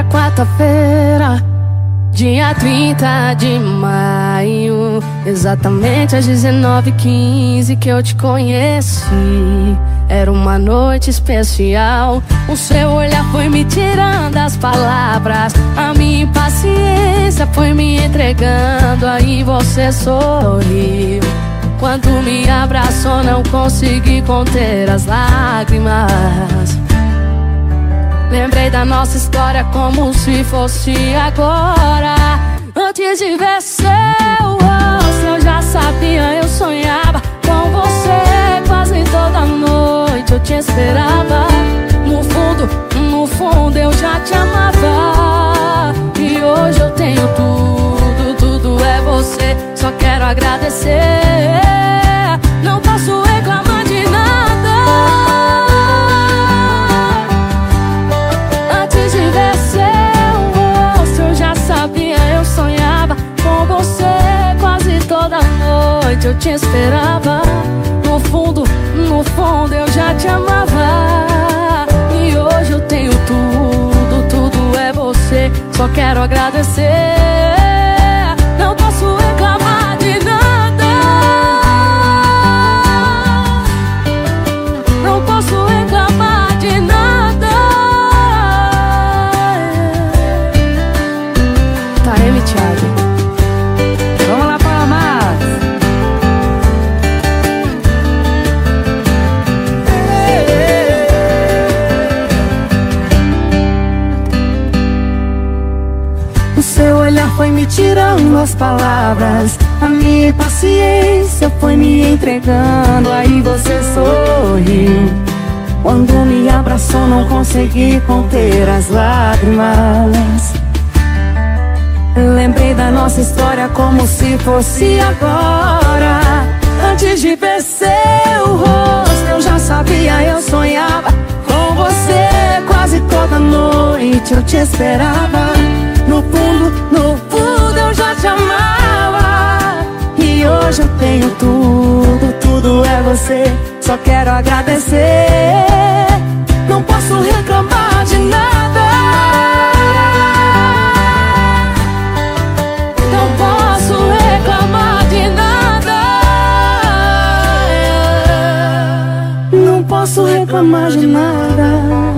quarta-feira, dia 30 de maio, exatamente às 19h15 que eu te conheci. Era uma noite especial. O seu olhar foi me tirando as palavras, a minha impaciência foi me entregando. Aí você sorriu. Quando me abraçou, não consegui conter as lágrimas. Lembrei da nossa história como se fosse agora. Antes de ver seu rosto, eu já sabia, eu sonhava com você. Quase toda noite eu te esperava. No fundo eu já te amava. E hoje eu tenho tudo, tudo é você. Só quero agradecer. Não posso reclamar de nada. Antes de ver seu rosto, eu já sabia, eu sonhava com você. Quase toda noite eu te esperava. No fundo eu já te amava. E hoje eu tenho tudo, tudo é você. Só quero agradecer. Não posso reclamar de nada. Não posso reclamar de nada. Tá, Thiago. Vamos lá, Palmas. O seu olhar foi me tirando as palavras, a minha paciência foi me entregando. Aí você sorriu. Quando me abraçou, não consegui conter as lágrimas. Lembrei da nossa história como se fosse agora. Antes de ver seu rosto, eu já sabia, eu sonhava com você. Quase toda noite eu te esperava. No fundo eu já te amava. E hoje eu tenho tudo, tudo é você. Só quero agradecer. Não posso reclamar de nada. Não posso reclamar de nada. Não posso reclamar de nada.